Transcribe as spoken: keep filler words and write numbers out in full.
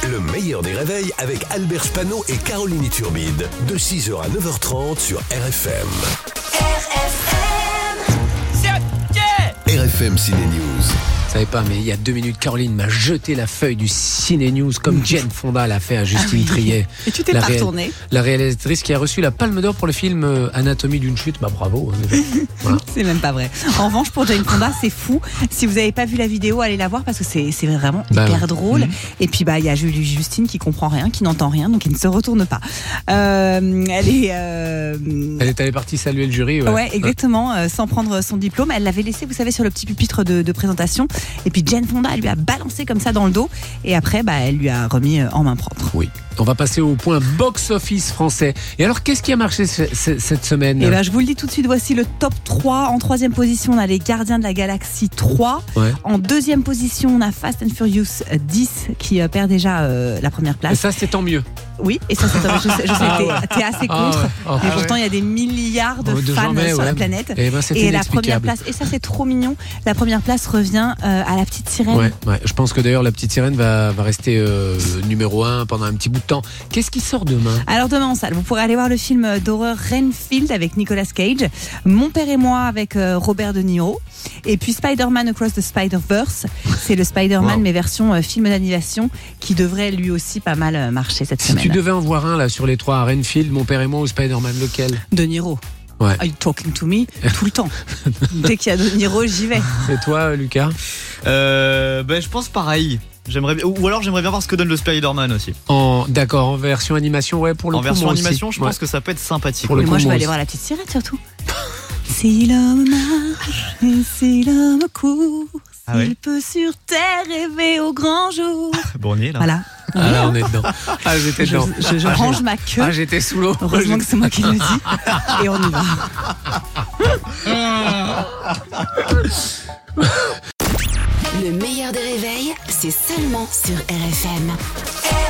Le meilleur des réveils avec Albert Spano et Caroline Turbide. De six heures à neuf heures trente sur R F M. R F M. R F M Ciné News. Je savais pas, mais il y a deux minutes, Caroline m'a jeté la feuille du Ciné News comme Jane Fonda l'a fait à Justine Ah oui. Triet. Et tu t'es la pas réal- retournée. La réalisatrice qui a reçu la Palme d'Or pour le film euh, Anatomie d'une chute. Bah bravo. hein, déjà. Voilà. C'est même pas vrai. En revanche, pour Jane Fonda, c'est fou. Si vous n'avez pas vu la vidéo, allez la voir parce que c'est, c'est vraiment Bah hyper ouais. drôle. Mmh. Et puis, bah, il y a Julie Justine qui comprend rien, qui n'entend rien, donc qui ne se retourne pas. Euh, elle est. euh, Elle est allée partie saluer le jury. Ouais, Ouais, exactement, euh, sans prendre son diplôme. Elle l'avait laissé, vous savez, sur le petit pupitre de, de présentation. Et puis Jane Fonda, elle lui a balancé comme ça dans le dos. Et après, bah, elle lui a remis euh, en main propre. Oui. On va passer au point box-office français. Et alors, qu'est-ce qui a marché ce- ce- cette semaine? Et ben, je vous le dis tout de suite, voici le top trois. En troisième position, on a les Gardiens de la Galaxie trois. Ouais. En deuxième position, on a Fast and Furious dix qui euh, perd déjà euh, la première Et place. ça, c'est tant mieux. Oui, et ça, c'est je sais, je sais Ah t'es, ouais. t'es assez Ah contre. ouais. Ah mais ouais. pourtant, il y a des milliards de Oh, de fans jamais, sur ouais. la planète. Et ben, c'est Et la première inexplicable. place, et ça c'est trop mignon, la première place revient euh, à la petite sirène. Ouais, ouais. Je pense que d'ailleurs la petite sirène va, va rester euh, numéro un pendant un petit bout de temps. Qu'est-ce qui sort demain? Alors demain en salle, vous pourrez aller voir le film d'horreur Renfield avec Nicolas Cage, Mon père et moi avec euh, Robert De Niro, et puis Spider-Man Across the Spider-Verse. C'est le Spider-Man Wow. mais version euh, film d'animation qui devrait lui aussi pas mal euh, marcher cette Si semaine. tu devais en voir un là sur les trois, Renfield, Mon père et moi ou Spider-Man, lequel? De Niro. Ouais. Are you talking to me? Tout le temps. Dès qu'il y a De Niro, j'y vais. Et toi, Lucas? Euh, ben, je pense pareil. J'aimerais, ou alors j'aimerais bien voir ce que donne le Spider-Man aussi. En d'accord, en version animation, ouais, pour le En coup, version moi aussi. animation, je Ouais. pense que ça peut être sympathique. Pour le Mais coup, moi je vais moi aller aussi. voir la petite sirène surtout. Si l'homme marche et si l'homme court, Ah ouais. il peut sur terre rêver au grand jour. Bournier là. Voilà. Ah là, on est dedans. Ah, j'étais Je, dedans. je- je Ah, range ma queue. Ah, j'étais sous l'eau. Heureusement que c'est moi qui le dis. Et on y va. Le meilleur des réveils, c'est seulement sur R F M.